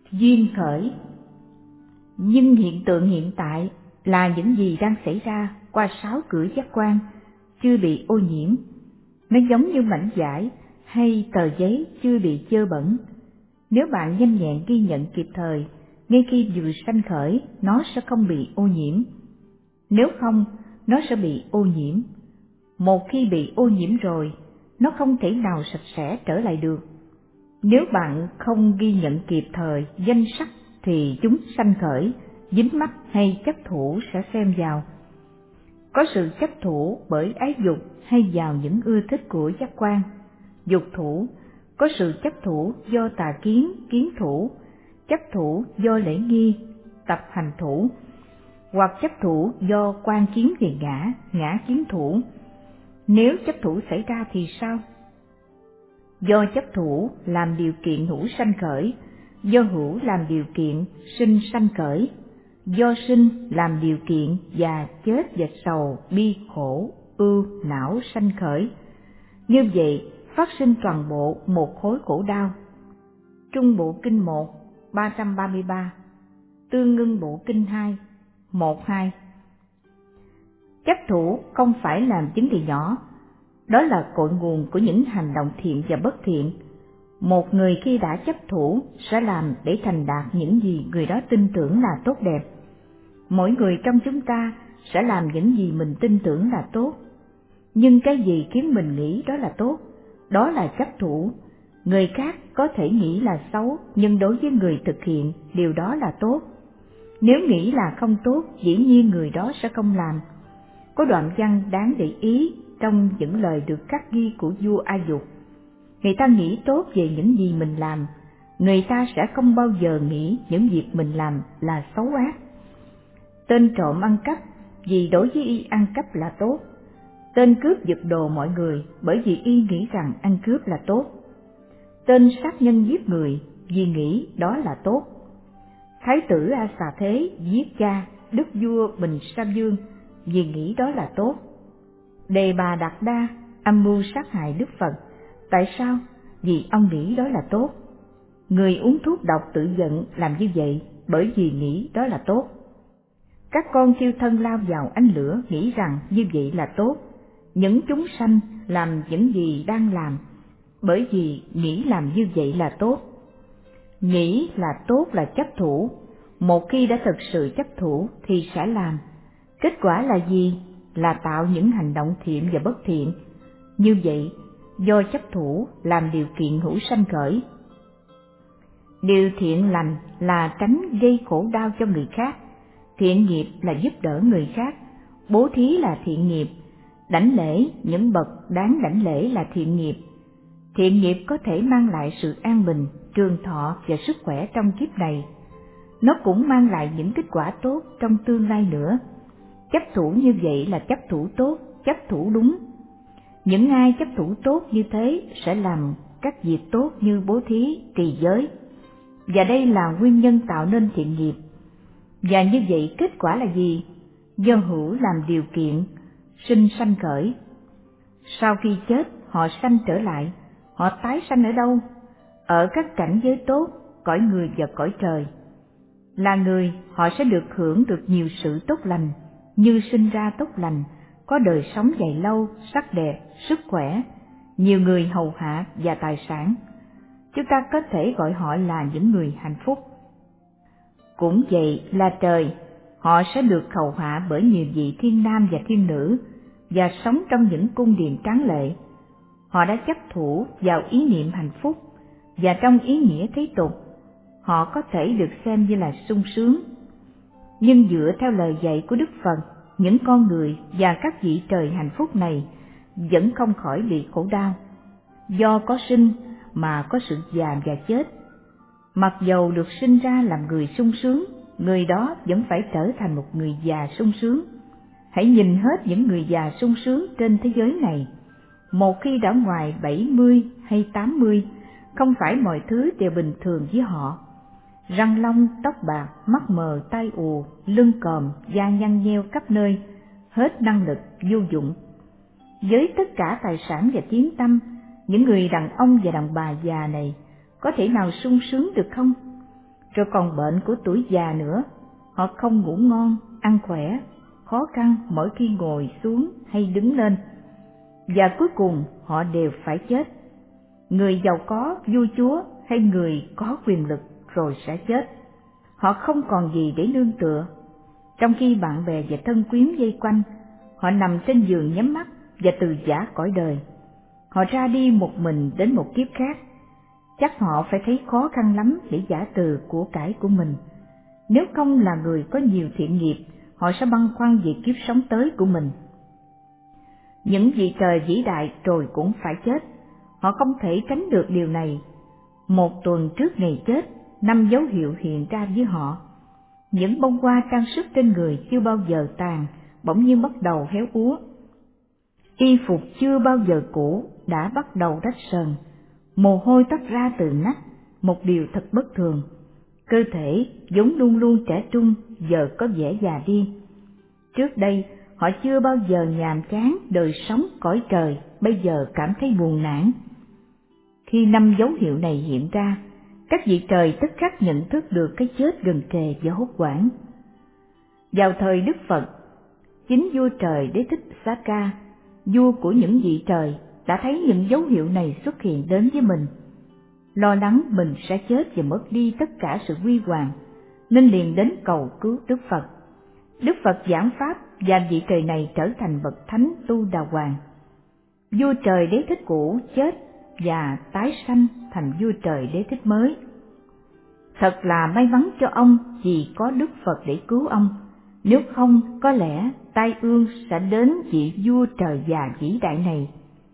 Duyên khởi. Nhưng hiện tượng hiện tại là những gì đang xảy ra qua 6 cửa giác quan chưa bị ô nhiễm. Nó giống như mảnh vải hay tờ giấy chưa bị dơ bẩn. Nếu bạn nhanh nhẹn ghi nhận kịp thời, ngay khi vừa sanh khởi, nó sẽ không bị ô nhiễm. Nếu không, nó sẽ bị ô nhiễm. Một khi bị ô nhiễm rồi, nó không thể nào sạch sẽ trở lại được. Nếu bạn không ghi nhận kịp thời danh sắc thì chúng sanh khởi, dính mắc hay chấp thủ sẽ xem vào. Có sự chấp thủ bởi ái dục hay vào những ưa thích của giác quan. Dục thủ, có sự chấp thủ do tà kiến, kiến thủ, chấp thủ do lễ nghi, tập hành thủ, hoặc chấp thủ do quan kiến về ngã, ngã kiến thủ. Nếu chấp thủ xảy ra thì sao? Do chấp thủ làm điều kiện hữu sanh khởi, do hữu làm điều kiện sinh sanh khởi, do sinh làm điều kiện già chết và sầu bi khổ ưu não sanh khởi. Như vậy phát sinh toàn bộ một khối khổ đau. Trung Bộ Kinh 1 333, Tương Ngưng Bộ Kinh 2 1-2. Chấp thủ không phải làm vấn đề nhỏ, đó là cội nguồn của những hành động thiện và bất thiện. Một người khi đã chấp thủ sẽ làm để thành đạt những gì người đó tin tưởng là tốt đẹp. Mỗi người trong chúng ta sẽ làm những gì mình tin tưởng là tốt. Nhưng cái gì khiến mình nghĩ đó là tốt, đó là chấp thủ. Người khác có thể nghĩ là xấu, nhưng đối với người thực hiện, điều đó là tốt. Nếu nghĩ là không tốt, dĩ nhiên người đó sẽ không làm. Có đoạn văn đáng để ý trong những lời được khắc ghi của vua A Dục. Người ta nghĩ tốt về những gì mình làm, người ta sẽ không bao giờ nghĩ những việc mình làm là xấu ác. Tên trộm ăn cắp vì đối với y ăn cắp là tốt. Tên cướp giật đồ mọi người bởi vì y nghĩ rằng ăn cướp là tốt. Tên sát nhân giết người vì nghĩ đó là tốt. Thái tử A Xà Thế giết cha đức vua Bình Sa Vương vì nghĩ đó là tốt. Đề Bà Đạt Đa âm mưu sát hại Đức Phật. Tại sao? Vì ông nghĩ đó là tốt. Người uống thuốc độc tự giận làm như vậy bởi vì nghĩ đó là tốt. Các con thiêu thân lao vào ánh lửa nghĩ rằng như vậy là tốt. Những chúng sanh làm những gì đang làm bởi vì nghĩ làm như vậy là tốt. Nghĩ là tốt là chấp thủ. Một khi đã thực sự chấp thủ thì sẽ làm. Kết quả là gì? Là tạo những hành động thiện và bất thiện. Như vậy, do chấp thủ làm điều kiện hữu sanh khởi. Điều thiện lành là tránh gây khổ đau cho người khác. Thiện nghiệp là giúp đỡ người khác. Bố thí là thiện nghiệp. Đảnh lễ những bậc đáng đảnh lễ là thiện nghiệp. Thiện nghiệp có thể mang lại sự an bình, trường thọ và sức khỏe trong kiếp này. Nó cũng mang lại những kết quả tốt trong tương lai nữa. Chấp thủ như vậy là chấp thủ tốt, chấp thủ đúng. Những ai chấp thủ tốt như thế sẽ làm các việc tốt như bố thí, trì giới. Và đây là nguyên nhân tạo nên thiện nghiệp. Và như vậy kết quả là gì? Do hữu làm điều kiện, sinh sanh khởi. Sau khi chết, họ sanh trở lại. Họ tái sanh ở đâu? Ở các cảnh giới tốt, cõi người và cõi trời. Là người, họ sẽ được hưởng được nhiều sự tốt lành, như sinh ra tốt lành, có đời sống dài lâu, sắc đẹp, sức khỏe, nhiều người hầu hạ và tài sản. Chúng ta có thể gọi họ là những người hạnh phúc. Cũng vậy là trời, họ sẽ được hầu hạ bởi nhiều vị thiên nam và thiên nữ, và sống trong những cung điện tráng lệ. Họ đã chấp thủ vào ý niệm hạnh phúc, và trong ý nghĩa thế tục, họ có thể được xem như là sung sướng. Nhưng dựa theo lời dạy của Đức Phật, những con người và các vị trời hạnh phúc này vẫn không khỏi bị khổ đau. Do có sinh mà có sự già và chết. Mặc dầu được sinh ra làm người sung sướng, người đó vẫn phải trở thành một người già sung sướng. Hãy nhìn hết những người già sung sướng trên thế giới này. Một khi đã ngoài 70 hay 80, không phải mọi thứ đều bình thường với họ. Răng long, tóc bạc, mắt mờ, tai ù, lưng còm, da nhăn nheo khắp nơi, hết năng lực, vô dụng. Với tất cả tài sản và tiếng tăm, những người đàn ông và đàn bà già này có thể nào sung sướng được không? rồi còn bệnh của tuổi già nữa. Họ không ngủ ngon, ăn khỏe, khó khăn mỗi khi ngồi xuống hay đứng lên. Và cuối cùng họ đều phải chết. Người giàu có, vua chúa hay người có quyền lực rồi sẽ chết. Họ không còn gì để nương tựa. Trong khi bạn bè và thân quyến vây quanh, họ nằm trên giường nhắm mắt và từ giã cõi đời. Họ ra đi một mình đến một kiếp khác. Chắc họ phải thấy khó khăn lắm để giã từ của cải của mình. Nếu không là người có nhiều thiện nghiệp, họ sẽ băn khoăn về kiếp sống tới của mình. Những vị trời vĩ đại rồi cũng phải chết. Họ không thể tránh được điều này. Một tuần trước ngày chết, 5 dấu hiệu hiện ra với họ. Những bông hoa trang sức trên người chưa bao giờ tàn, bỗng nhiên bắt đầu héo úa. Y phục chưa bao giờ cũ đã bắt đầu rách sờn. Mồ hôi toát ra từ nách, một điều thật bất thường. Cơ thể vốn luôn luôn trẻ trung giờ có vẻ già đi. Trước đây họ chưa bao giờ nhàm chán đời sống cõi trời, bây giờ cảm thấy buồn nản. Khi 5 dấu hiệu này hiện ra, các vị trời tức khắc nhận thức được cái chết gần kề và hốt hoảng. Vào thời Đức Phật, chính vua trời Đế Thích Sa-ca, vua của những vị trời, đã thấy những dấu hiệu này xuất hiện đến với mình. Lo lắng mình sẽ chết và mất đi tất cả sự huy hoàng, nên liền đến cầu cứu Đức Phật. Đức Phật giảng pháp và vị trời này trở thành bậc thánh Tu Đà Hoàng. Vua trời Đế Thích cũ chết và tái sanh thành vua trời Đế Thích mới. Thật là may mắn cho ông vì có Đức Phật để cứu ông, nếu không có lẽ tai ương sẽ đến vị vua trời già vĩ đại này.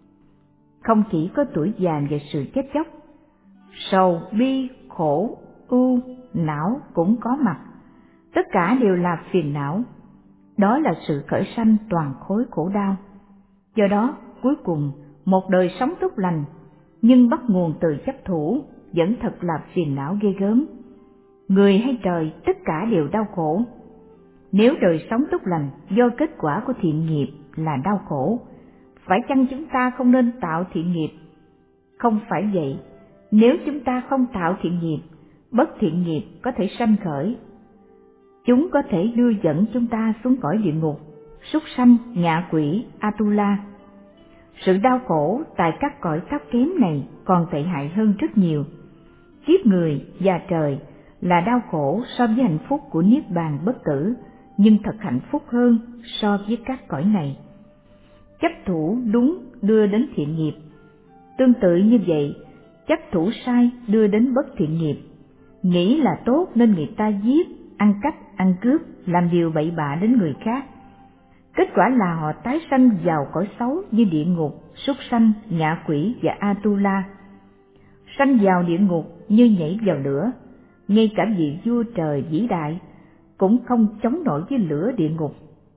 Không chỉ có tuổi già và sự chết chóc, sầu, bi, khổ, ưu, não cũng có mặt. Tất cả đều là phiền não. Đó là sự khởi sanh toàn khối khổ đau. Do đó, cuối cùng, một đời sống tốt lành, nhưng bắt nguồn từ chấp thủ, vẫn thật là phiền não ghê gớm. Người hay trời, tất cả đều đau khổ. Nếu đời sống tốt lành do kết quả của thiện nghiệp là đau khổ, phải chăng chúng ta không nên tạo thiện nghiệp? Không phải vậy. Nếu chúng ta không tạo thiện nghiệp, bất thiện nghiệp có thể sanh khởi. Chúng có thể đưa dẫn chúng ta xuống cõi địa ngục, súc sanh, ngạ quỷ, Atula. Sự đau khổ tại các cõi thấp kém này còn tệ hại hơn rất nhiều. Kiếp người và trời là đau khổ so với hạnh phúc của Niết Bàn bất tử, nhưng thật hạnh phúc hơn so với các cõi này. Chấp thủ đúng đưa đến thiện nghiệp. Tương tự như vậy, chấp thủ sai đưa đến bất thiện nghiệp. Nghĩ là tốt nên người ta giết, ăn cắp, ăn cướp, làm điều bậy bạ đến người khác. Kết quả là họ tái sanh vào cõi xấu như địa ngục, súc sanh, ngạ quỷ và Atula. Sanh vào địa ngục như nhảy vào lửa, ngay cả vị vua trời vĩ đại cũng không chống nổi với lửa địa ngục.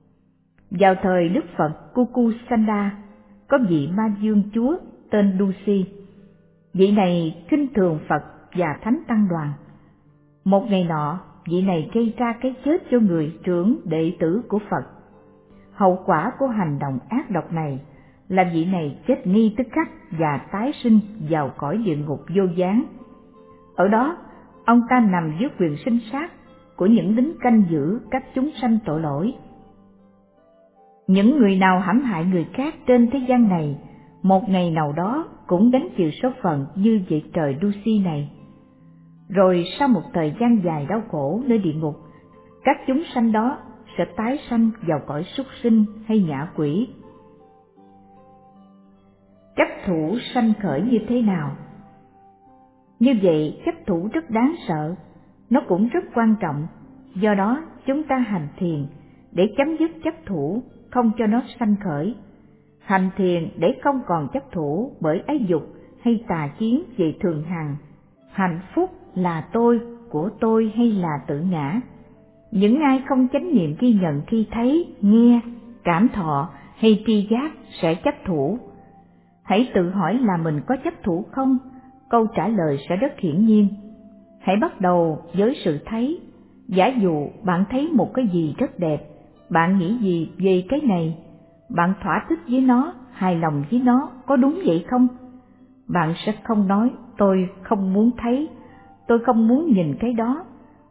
Vào thời Đức Phật Kukusanda, có vị ma dương chúa tên Dusi. Vị này khinh thường Phật và thánh tăng đoàn. Một ngày nọ, vị này gây ra cái chết cho người trưởng đệ tử của Phật. Hậu quả của hành động ác độc này là vị này chết ngay tức khắc và tái sinh vào cõi địa ngục vô gián. Ở đó, ông ta nằm dưới quyền sinh sát của những lính canh giữ các chúng sanh tội lỗi. Những người nào hãm hại người khác trên thế gian này, một ngày nào đó cũng gánh chịu số phận như vị trời Dusi này. Rồi sau một thời gian dài đau khổ nơi địa ngục, các chúng sanh đó sẽ tái sanh vào cõi súc sinh hay ngạ quỷ. Chấp thủ sanh khởi như thế nào? Như vậy, chấp thủ rất đáng sợ, nó cũng rất quan trọng. Do đó, chúng ta hành thiền để chấm dứt chấp thủ, không cho nó sanh khởi. Hành thiền để không còn chấp thủ bởi ái dục hay tà kiến về thường hằng, hạnh phúc là tôi, của tôi hay là tự ngã. Những ai không chánh niệm ghi nhận khi thấy, nghe, cảm thọ hay tri giác sẽ chấp thủ. Hãy tự hỏi là mình có chấp thủ không? Câu trả lời sẽ rất hiển nhiên. Hãy bắt đầu với sự thấy. Giả dụ bạn thấy một cái gì rất đẹp, bạn nghĩ gì về cái này? Bạn thỏa thích với nó, hài lòng với nó, có đúng vậy không? Bạn sẽ không nói, tôi không muốn thấy, tôi không muốn nhìn cái đó,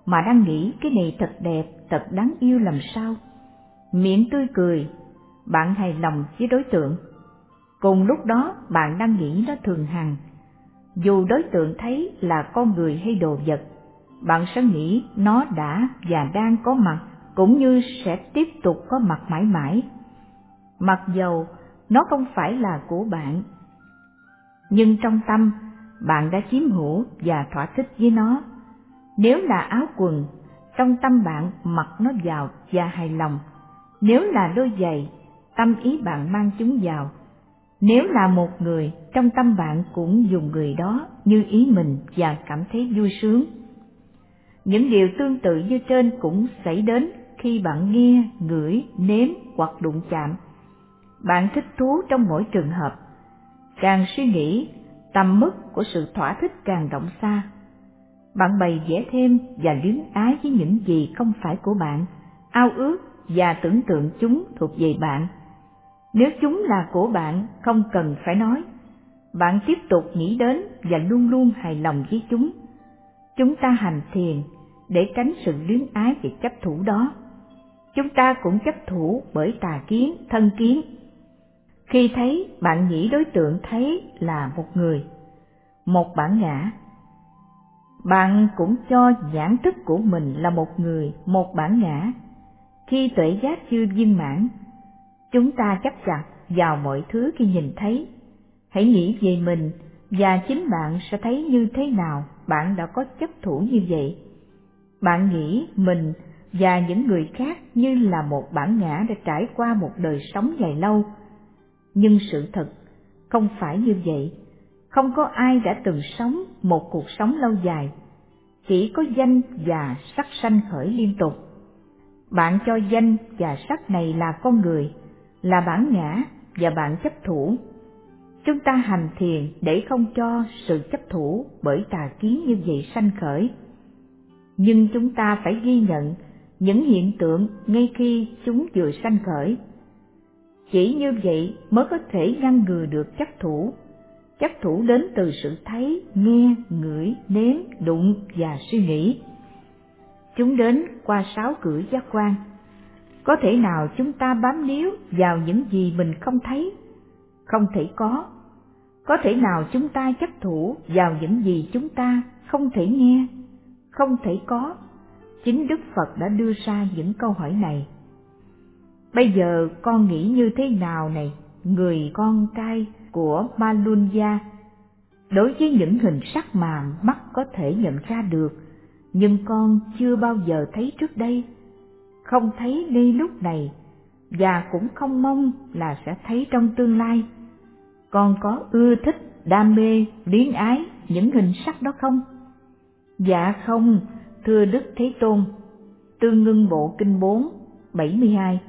mà đang nghĩ cái này thật đẹp, thật đáng yêu làm sao. Miệng tươi cười, bạn hài lòng với đối tượng. Cùng lúc đó bạn đang nghĩ nó thường hằng. Dù đối tượng thấy là con người hay đồ vật, bạn sẽ nghĩ nó đã và đang có mặt, cũng như sẽ tiếp tục có mặt mãi mãi. Mặc dầu nó không phải là của bạn, nhưng trong tâm bạn đã chiếm hữu và thỏa thích với nó. Nếu là áo quần, trong tâm bạn mặc nó vào và hài lòng. Nếu là đôi giày, tâm ý bạn mang chúng vào. Nếu là một người, trong tâm bạn cũng dùng người đó như ý mình và cảm thấy vui sướng. Những điều tương tự như trên cũng xảy đến khi bạn nghe, ngửi, nếm hoặc đụng chạm. Bạn thích thú trong mỗi trường hợp. Càng suy nghĩ, tầm mức của sự thỏa thích càng rộng xa. Bạn bày vẽ thêm và luyến ái với những gì không phải của bạn, ao ước và tưởng tượng chúng thuộc về bạn. Nếu chúng là của bạn, không cần phải nói. Bạn tiếp tục nghĩ đến và luôn luôn hài lòng với chúng. Chúng ta hành thiền để tránh sự luyến ái và chấp thủ đó. Chúng ta cũng chấp thủ bởi tà kiến, thân kiến. Khi thấy, bạn nghĩ đối tượng thấy là một người, một bản ngã. Bạn cũng cho nhãn thức của mình là một người, một bản ngã. Khi tuệ giác chưa viên mãn, chúng ta chấp chặt vào mọi thứ khi nhìn thấy. Hãy nghĩ về mình và chính bạn sẽ thấy như thế nào bạn đã có chấp thủ như vậy. Bạn nghĩ mình và những người khác như là một bản ngã đã trải qua một đời sống dài lâu. Nhưng sự thật không phải như vậy. Không có ai đã từng sống một cuộc sống lâu dài. Chỉ có danh và sắc sanh khởi liên tục. Bạn cho danh và sắc này là con người, là bản ngã, và bạn chấp thủ. Chúng ta hành thiền để không cho sự chấp thủ bởi tà kiến như vậy sanh khởi. Nhưng chúng ta phải ghi nhận những hiện tượng ngay khi chúng vừa sanh khởi. Chỉ như vậy mới có thể ngăn ngừa được chấp thủ. Chấp thủ đến từ sự thấy, nghe, ngửi, nếm, đụng và suy nghĩ. Chúng đến qua 6 cửa giác quan. Có thể nào chúng ta bám níu vào những gì mình không thấy? Không thể có. Có thể nào chúng ta chấp thủ vào những gì chúng ta không thể nghe? Không thể có. Chính Đức Phật đã đưa ra những câu hỏi này. Bây giờ con nghĩ như thế nào này, người con trai của Malunja? Đối với những hình sắc mà mắt có thể nhận ra được, nhưng con chưa bao giờ thấy trước đây, không thấy ngay lúc này, và cũng không mong là sẽ thấy trong tương lai. Con có ưa thích, đam mê, luyến ái những hình sắc đó không? Dạ không, thưa Đức Thế Tôn. Tương Ngưng Bộ Kinh 4, 72.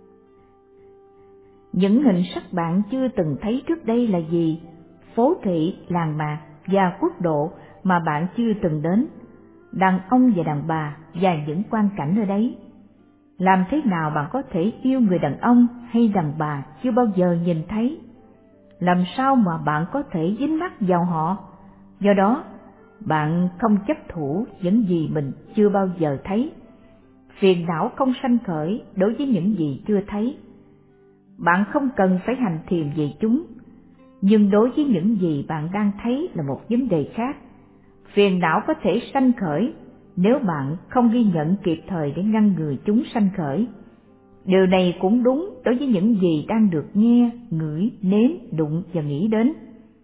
Những hình sắc bạn chưa từng thấy trước đây là gì? Phố thị, làng mạc và quốc độ mà bạn chưa từng đến, đàn ông và đàn bà và những quan cảnh ở đấy. Làm thế nào bạn có thể yêu người đàn ông hay đàn bà chưa bao giờ nhìn thấy? Làm sao mà bạn có thể dính mắc vào họ? Do đó, bạn không chấp thủ những gì mình chưa bao giờ thấy. Phiền não không sanh khởi đối với những gì chưa thấy. Bạn không cần phải hành thiền về chúng, nhưng đối với những gì bạn đang thấy là một vấn đề khác. Phiền não có thể sanh khởi nếu bạn không ghi nhận kịp thời để ngăn ngừa chúng sanh khởi. Điều này cũng đúng đối với những gì đang được nghe, ngửi, nếm, đụng và nghĩ đến.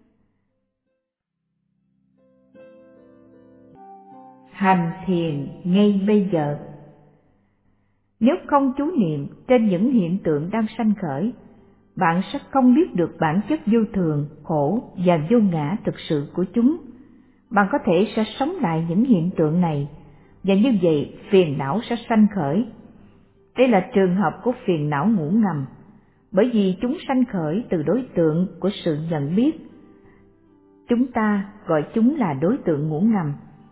Hành thiền ngay bây giờ. Nếu không chú niệm trên những hiện tượng đang sanh khởi, bạn sẽ không biết được bản chất vô thường, khổ và vô ngã thực sự của chúng. Bạn có thể sẽ sống lại những hiện tượng này, và như vậy phiền não sẽ sanh khởi. Đây là trường hợp của phiền não ngủ ngầm, bởi vì chúng sanh khởi từ đối tượng của sự nhận biết. Chúng ta gọi chúng là đối tượng ngủ ngầm.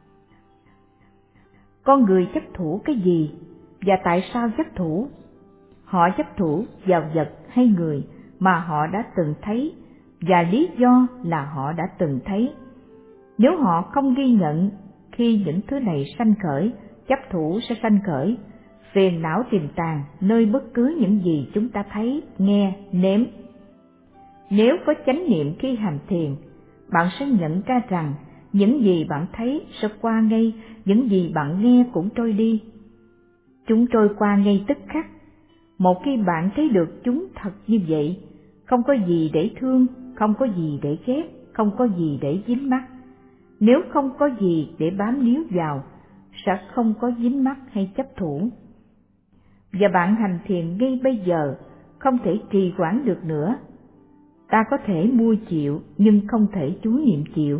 Con người chấp thủ cái gì, và tại sao chấp thủ? Họ chấp thủ vào vật hay người mà họ đã từng thấy, và lý do là họ đã từng thấy. Nếu họ không ghi nhận khi những thứ này sanh khởi, chấp thủ sẽ sanh khởi, phiền não tiềm tàng nơi bất cứ những gì chúng ta thấy, nghe, nếm. Nếu có chánh niệm khi hành thiền, bạn sẽ nhận ra rằng những gì bạn thấy sẽ qua ngay, những gì bạn nghe cũng trôi đi. Chúng trôi qua ngay tức khắc. Một khi bạn thấy được chúng thật như vậy, không có gì để thương, không có gì để ghét, không có gì để dính mắc. Nếu không có gì để bám níu vào, sẽ không có dính mắc hay chấp thủ. Và bạn hành thiền ngay bây giờ, không thể trì hoãn được nữa. Ta có thể mua chịu nhưng không thể chú niệm chịu.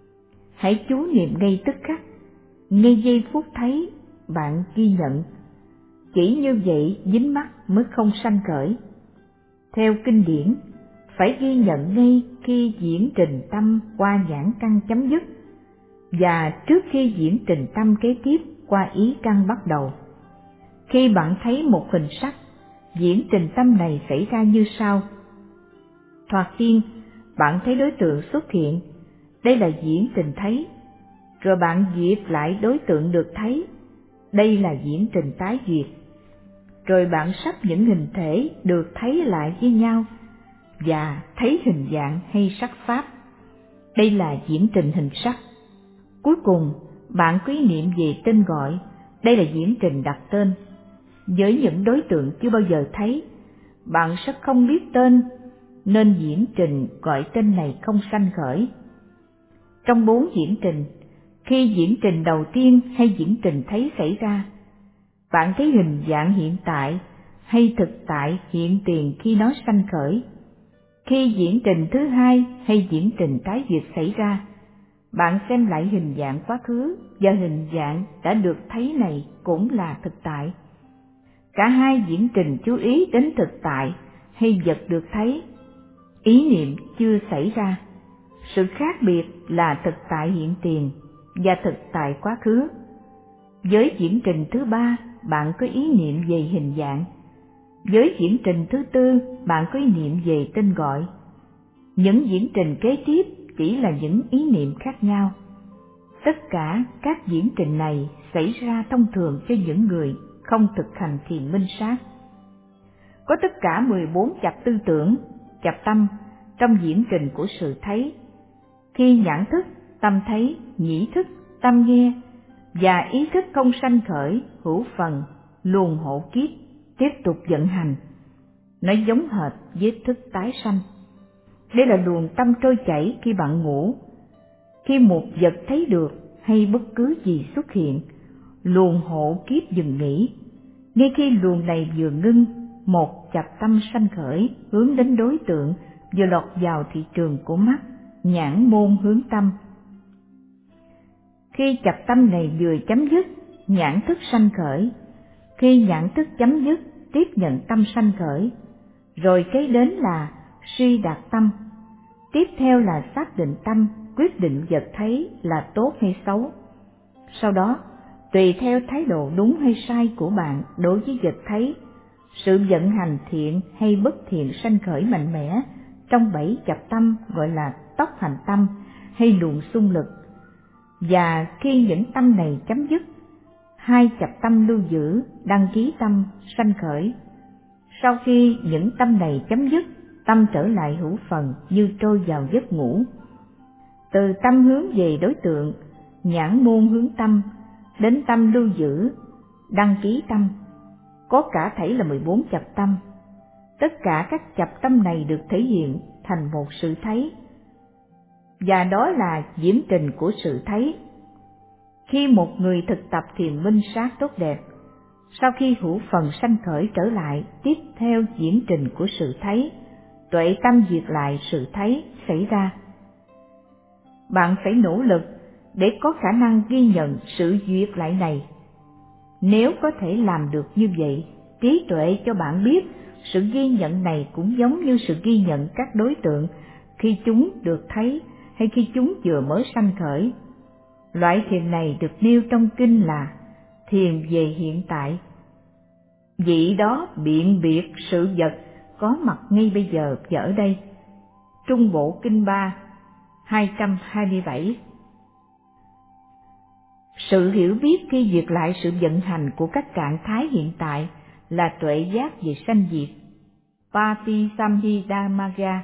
Hãy chú niệm ngay tức khắc, ngay giây phút thấy, bạn ghi nhận. Chỉ như vậy dính mắc mới không sanh khởi. Theo kinh điển, phải ghi nhận ngay khi diễn trình tâm qua nhãn căn chấm dứt, và trước khi diễn trình tâm kế tiếp qua ý căn bắt đầu. Khi bạn thấy một hình sắc, diễn trình tâm này xảy ra như sau. Thoạt tiên, bạn thấy đối tượng xuất hiện, đây là diễn trình thấy. Rồi bạn duyệt lại đối tượng được thấy, đây là diễn trình tái duyệt. Rồi bạn sắp những hình thể được thấy lại với nhau, và thấy hình dạng hay sắc pháp, đây là diễn trình hình sắc. Cuối cùng, bạn có ý niệm về tên gọi, đây là diễn trình đặt tên. Với những đối tượng chưa bao giờ thấy, bạn sẽ không biết tên, nên diễn trình gọi tên này không sanh khởi. Trong 4 diễn trình, khi diễn trình đầu tiên hay diễn trình thấy xảy ra, bạn thấy hình dạng hiện tại hay thực tại hiện tiền khi nó sanh khởi. Khi diễn trình thứ hai hay diễn trình tái duyệt xảy ra, bạn xem lại hình dạng quá khứ và hình dạng đã được thấy này cũng là thực tại. Cả hai diễn trình chú ý đến thực tại hay vật được thấy, ý niệm chưa xảy ra. Sự khác biệt là thực tại hiện tiền và thực tại quá khứ. Với diễn trình thứ ba, bạn có ý niệm về hình dạng. Với diễn trình thứ tư, bạn có ý niệm về tên gọi. Những diễn trình kế tiếp chỉ là những ý niệm khác nhau. Tất cả các diễn trình này xảy ra thông thường cho những người không thực hành thiền minh sát. Có tất cả 14 chập tư tưởng, chập tâm trong diễn trình của sự thấy. Khi nhãn thức, tâm thấy, nhĩ thức, tâm nghe và ý thức không sanh khởi, hữu phần, luồng hộ kiếp tiếp tục vận hành. Nó giống hệt với thức tái sanh. Đây là luồng tâm trôi chảy khi bạn ngủ. Khi một vật thấy được hay bất cứ gì xuất hiện, luồng hộ kiếp dừng nghỉ. Ngay khi luồng này vừa ngưng, một chập tâm sanh khởi hướng đến đối tượng vừa lọt vào thị trường của mắt, nhãn môn hướng tâm. Khi chập tâm này vừa chấm dứt, nhãn thức sanh khởi. Khi nhãn thức chấm dứt, tiếp nhận tâm sanh khởi. Rồi kế đến là suy đạt tâm. Tiếp theo là xác định tâm, quyết định vật thấy là tốt hay xấu. Sau đó, tùy theo thái độ đúng hay sai của bạn đối với vật thấy, sự vận hành thiện hay bất thiện sanh khởi mạnh mẽ trong 7 chập tâm gọi là tốc hành tâm hay luồng xung lực. Và khi những tâm này chấm dứt, 2 chập tâm lưu giữ, đăng ký tâm sanh khởi. Sau khi những tâm này chấm dứt, tâm trở lại hữu phần như trôi vào giấc ngủ. Từ tâm hướng về đối tượng, nhãn môn hướng tâm, đến tâm lưu giữ, đăng ký tâm, có cả thảy là 14 chập tâm. Tất cả các chập tâm này được thể hiện thành một sự thấy, và đó là diễn trình của sự thấy. Khi một người thực tập thiền minh sát tốt đẹp, sau khi hữu phần sanh khởi trở lại, tiếp theo diễn trình của sự thấy, tuệ tâm duyệt lại sự thấy xảy ra. Bạn phải nỗ lực để có khả năng ghi nhận sự duyệt lại này. Nếu có thể làm được như vậy, trí tuệ cho bạn biết sự ghi nhận này cũng giống như sự ghi nhận các đối tượng khi chúng được thấy hay khi chúng vừa mới sanh khởi. Loại thiền này được nêu trong kinh là thiền về hiện tại. Vị đó biện biệt sự vật có mặt ngay bây giờ và ở đây. Trung Bộ Kinh 3, 227. Sự hiểu biết khi duyệt lại sự vận hành của các trạng thái hiện tại là tuệ giác về sanh diệt, Patisamhidamagga.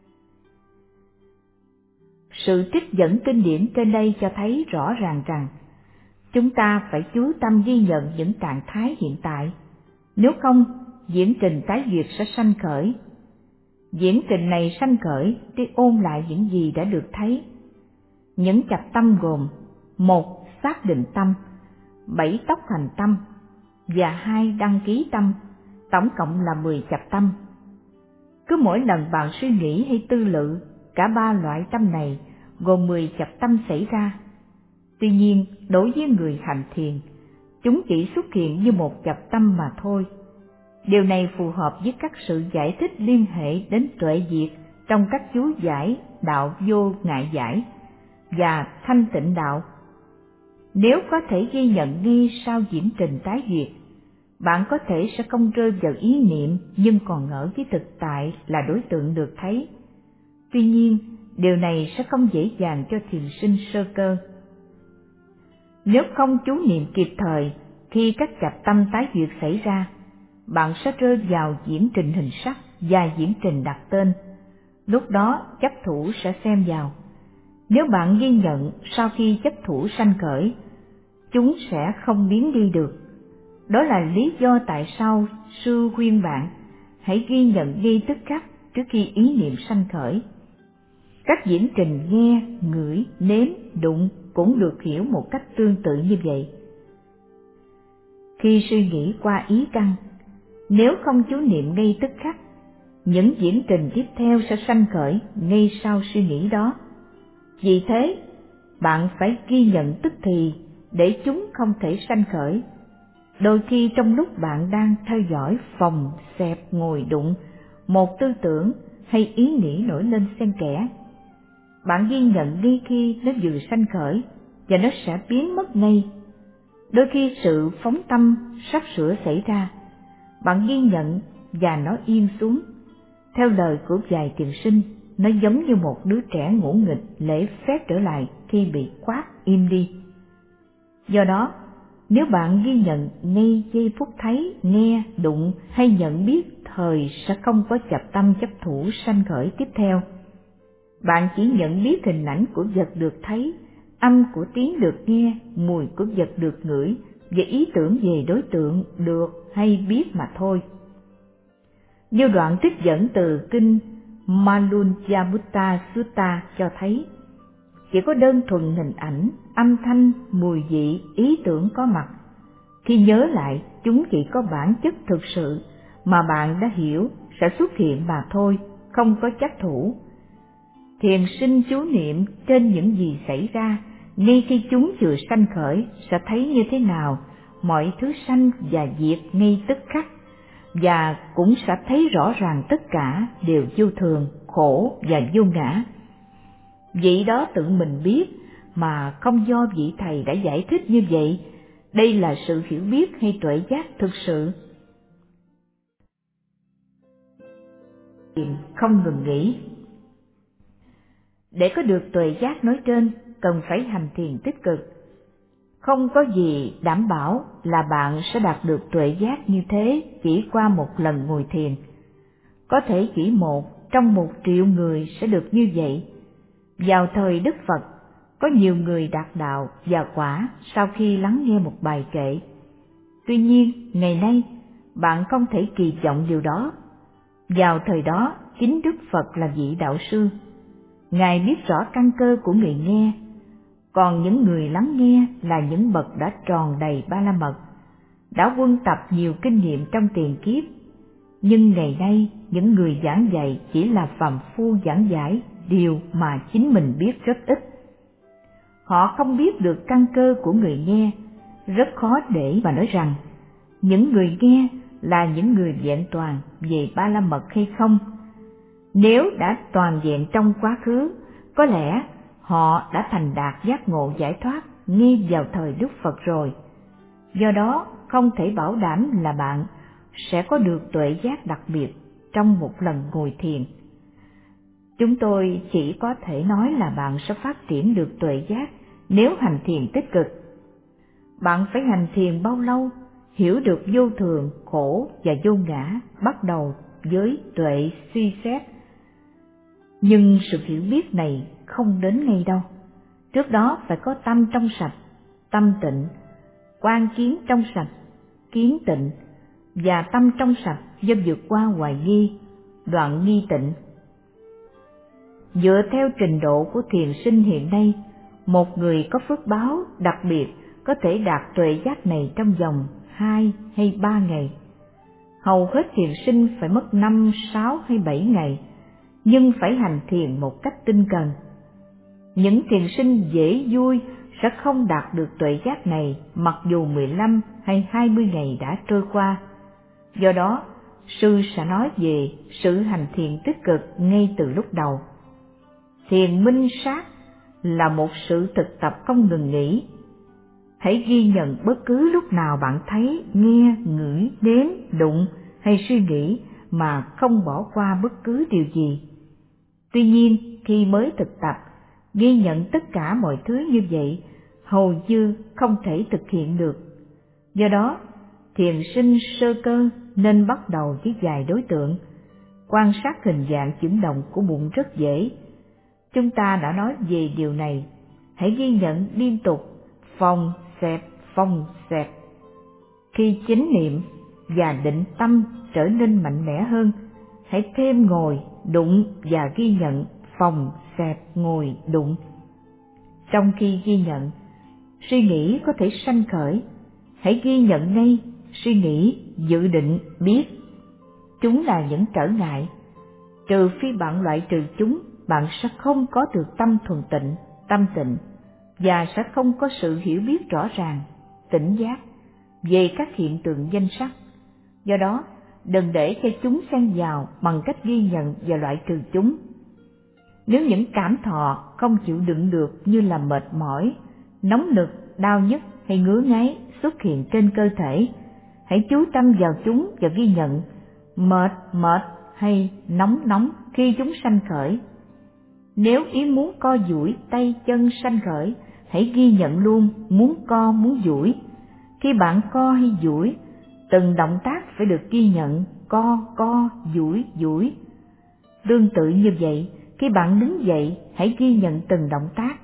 Sự trích dẫn kinh điển trên đây cho thấy rõ ràng rằng chúng ta phải chú tâm ghi nhận những trạng thái hiện tại, nếu không diễn trình tái duyệt sẽ sanh khởi. Diễn trình này sanh khởi để ôn lại những gì đã được thấy. Những chập tâm gồm: 1. Xác định tâm, 7 tốc hành tâm và 2. Đăng ký tâm, tổng cộng là 10 chập tâm. Cứ mỗi lần bạn suy nghĩ hay tư lự, cả ba loại tâm này gồm 10 chập tâm xảy ra. Tuy nhiên, đối với người hành thiền, chúng chỉ xuất hiện như một chập tâm mà thôi. Điều này phù hợp với các sự giải thích liên hệ đến tuệ diệt trong các chú giải đạo vô ngại giải và thanh tịnh đạo. Nếu có thể ghi nhận ngay sau diễn trình tái duyệt, bạn có thể sẽ không rơi vào ý niệm nhưng còn ở với thực tại là đối tượng được thấy. Tuy nhiên, điều này sẽ không dễ dàng cho thiền sinh sơ cơ. Nếu không chú niệm kịp thời khi các chập tâm tái duyệt xảy ra, bạn sẽ rơi vào diễn trình hình sắc và diễn trình đặt tên. Lúc đó chấp thủ sẽ xem vào. Nếu bạn ghi nhận sau khi chấp thủ sanh khởi, chúng sẽ không biến đi được. Đó là lý do tại sao sư khuyên bạn hãy ghi nhận ngay tức khắc trước khi ý niệm sanh khởi. Các diễn trình nghe, ngửi, nếm, đụng cũng được hiểu một cách tương tự như vậy. Khi suy nghĩ qua ý căn, nếu không chú niệm ngay tức khắc, những diễn trình tiếp theo sẽ sanh khởi ngay sau suy nghĩ đó. Vì thế, bạn phải ghi nhận tức thì để chúng không thể sanh khởi. Đôi khi trong lúc bạn đang theo dõi phòng, xẹp, ngồi, đụng, một tư tưởng hay ý nghĩ nổi lên xen kẽ, bạn ghi nhận ngay khi nó vừa sanh khởi và nó sẽ biến mất ngay. Đôi khi sự phóng tâm sắp sửa xảy ra, bạn ghi nhận và nó yên xuống. Theo lời của vài thiền sinh, nó giống như một đứa trẻ ngỗ nghịch lễ phép trở lại khi bị quát im đi. Do đó, nếu bạn ghi nhận ngay giây phút thấy, nghe, đụng hay nhận biết thời sẽ không có chập tâm chấp thủ sanh khởi tiếp theo. Bạn chỉ nhận biết hình ảnh của vật được thấy, âm của tiếng được nghe, mùi của vật được ngửi và ý tưởng về đối tượng được hay biết mà thôi. Như đoạn trích dẫn từ kinh Malunjabutta Sutta cho thấy, chỉ có đơn thuần hình ảnh, âm thanh, mùi vị, ý tưởng có mặt. Khi nhớ lại, chúng chỉ có bản chất thực sự mà bạn đã hiểu sẽ xuất hiện mà thôi, không có chấp thủ. Thiền sinh chú niệm trên những gì xảy ra, ngay khi chúng vừa sanh khởi sẽ thấy như thế nào, mọi thứ sanh và diệt ngay tức khắc, và cũng sẽ thấy rõ ràng tất cả đều vô thường, khổ và vô ngã. Vị đó tự mình biết mà không do vị thầy đã giải thích như vậy. Đây là sự hiểu biết hay tuệ giác thực sự. Không ngừng nghỉ. Để có được tuệ giác nói trên, cần phải hành thiền tích cực. Không có gì đảm bảo là bạn sẽ đạt được tuệ giác như thế chỉ qua một lần ngồi thiền. Có thể chỉ một trong 1.000.000 người sẽ được như vậy. Vào thời Đức Phật, có nhiều người đạt đạo và quả sau khi lắng nghe một bài kệ. Tuy nhiên, ngày nay, bạn không thể kỳ vọng điều đó. Vào thời đó, chính Đức Phật là vị đạo sư. Ngài biết rõ căn cơ của người nghe, còn những người lắng nghe là những bậc đã tròn đầy ba la mật, đã quân tập nhiều kinh nghiệm trong tiền kiếp. Nhưng ngày nay, những người giảng dạy chỉ là phàm phu giảng giải điều mà chính mình biết rất ít. Họ không biết được căn cơ của người nghe, rất khó để mà nói rằng những người nghe là những người vẹn toàn về ba la mật hay không. Nếu đã toàn vẹn trong quá khứ, có lẽ họ đã thành đạt giác ngộ giải thoát ngay vào thời Đức Phật rồi. Do đó, không thể bảo đảm là bạn sẽ có được tuệ giác đặc biệt trong một lần ngồi thiền. Chúng tôi chỉ có thể nói là bạn sẽ phát triển được tuệ giác nếu hành thiền tích cực. Bạn phải hành thiền bao lâu? Hiểu được vô thường, khổ và vô ngã, bắt đầu với tuệ suy xét. Nhưng sự hiểu biết này không đến ngay đâu. Trước đó phải có tâm trong sạch, tâm tịnh, quan kiến trong sạch, kiến tịnh, và tâm trong sạch do vượt qua hoài nghi, đoạn nghi tịnh. Dựa theo trình độ của thiền sinh hiện nay, một người có phước báo đặc biệt có thể đạt tuệ giác này trong vòng 2 hay 3 ngày. Hầu hết thiền sinh phải mất 5, 6 hay 7 ngày, nhưng phải hành thiền một cách tinh cần. Những thiền sinh dễ vui sẽ không đạt được tuệ giác này mặc dù 15 hay 20 ngày đã trôi qua. Do đó, sư sẽ nói về sự hành thiền tích cực ngay từ lúc đầu. Thiền minh sát là một sự thực tập không ngừng nghỉ. Hãy ghi nhận bất cứ lúc nào bạn thấy, nghe, ngửi, nếm, đụng hay suy nghĩ mà không bỏ qua bất cứ điều gì. Tuy nhiên, khi mới thực tập, ghi nhận tất cả mọi thứ như vậy hầu như không thể thực hiện được. Do đó, thiền sinh sơ cơ nên bắt đầu với vài đối tượng. Quan sát hình dạng chuyển động của bụng rất dễ. Chúng ta đã nói về điều này. Hãy ghi nhận liên tục phòng xẹp. Khi chánh niệm và định tâm trở nên mạnh mẽ hơn, hãy thêm ngồi, đụng và ghi nhận phòng xẹp ngồi đụng. Trong khi ghi nhận, suy nghĩ có thể sanh khởi. Hãy ghi nhận ngay suy nghĩ, dự định, biết. Chúng là những trở ngại. Trừ phi bạn loại trừ chúng, bạn sẽ không có được tâm thuần tịnh, tâm tịnh, và sẽ không có sự hiểu biết rõ ràng, tỉnh giác về các hiện tượng danh sắc. Do đó, đừng để cho chúng xen vào bằng cách ghi nhận và loại trừ chúng. Nếu những cảm thọ không chịu đựng được như là mệt mỏi, nóng nực, đau nhức hay ngứa ngáy xuất hiện trên cơ thể, hãy chú tâm vào chúng và ghi nhận mệt hay nóng khi chúng sanh khởi. Nếu ý muốn co duỗi tay chân sanh khởi, hãy ghi nhận luôn muốn co muốn duỗi. Khi bạn co hay duỗi, từng động tác phải được ghi nhận co duỗi. Tương tự như vậy, khi bạn đứng dậy, hãy ghi nhận từng động tác.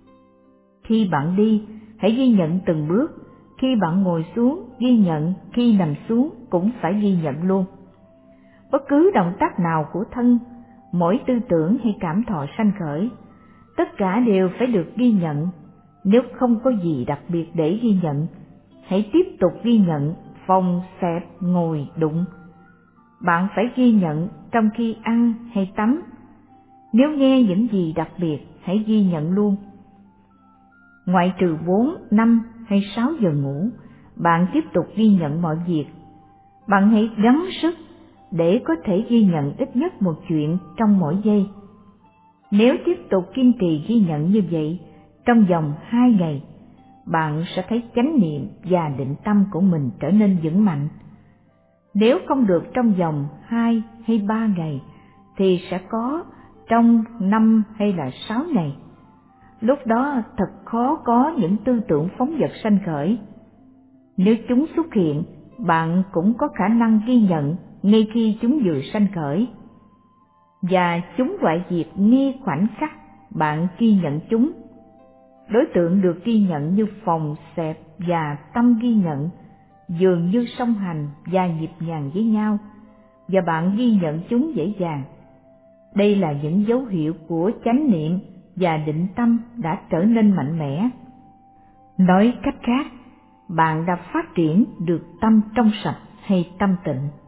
Khi bạn đi, hãy ghi nhận từng bước. Khi bạn ngồi xuống, ghi nhận. Khi nằm xuống, cũng phải ghi nhận luôn. Bất cứ động tác nào của thân, mỗi tư tưởng hay cảm thọ sanh khởi, tất cả đều phải được ghi nhận. Nếu không có gì đặc biệt để ghi nhận, hãy tiếp tục ghi nhận phòng xẹp ngồi đụng. Bạn phải ghi nhận trong khi ăn hay tắm. Nếu nghe những gì đặc biệt, hãy ghi nhận luôn. Ngoại trừ 4, 5 hay 6 giờ ngủ, bạn tiếp tục ghi nhận mọi việc. Bạn hãy gắng sức để có thể ghi nhận ít nhất một chuyện trong mỗi giây. Nếu tiếp tục kiên trì ghi nhận như vậy, trong vòng 2 ngày, bạn sẽ thấy chánh niệm và định tâm của mình trở nên vững mạnh. Nếu không được trong vòng 2 hay 3 ngày, thì sẽ có trong 5 hay là 6 ngày. Lúc đó thật khó có những tư tưởng phóng dật sanh khởi. Nếu chúng xuất hiện, bạn cũng có khả năng ghi nhận ngay khi chúng vừa sanh khởi. Và chúng hoại diệt ngay khoảnh khắc bạn ghi nhận chúng. Đối tượng được ghi nhận như phòng xẹp và tâm ghi nhận dường như song hành và nhịp nhàng với nhau, và bạn ghi nhận chúng dễ dàng. Đây là những dấu hiệu của chánh niệm và định tâm đã trở nên mạnh mẽ. Nói cách khác, bạn đã phát triển được tâm trong sạch hay tâm tịnh.